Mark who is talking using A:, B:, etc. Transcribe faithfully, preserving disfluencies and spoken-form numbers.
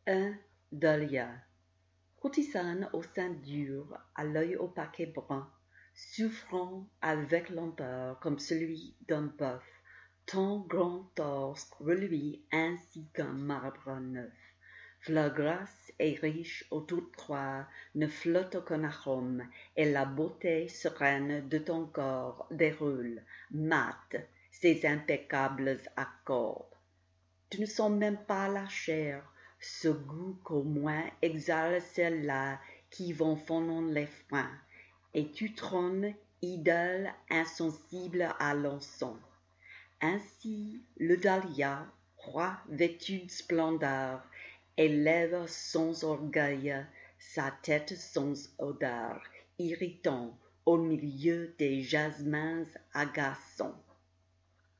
A: Un dahlia. Courtisane au sein dur, à l'œil opaque et brun, souffrant avec lenteur comme celui d'un bœuf, ton grand torse reluit ainsi qu'un marbre neuf. Fleur grasse et riche autour de toi ne flotte qu'un arôme, et la beauté sereine de ton corps déroule, mate, ses impeccables accords. Tu ne sens même pas la chair, ce goût qu'au moins exhalent celles-là qui vont fondant les freins, et tu trônes, idole insensible à l'encens. Ainsi le dahlia, roi vêtu de splendeur, élève sans orgueil sa tête sans odeur, irritant au milieu des jasmins agaçants.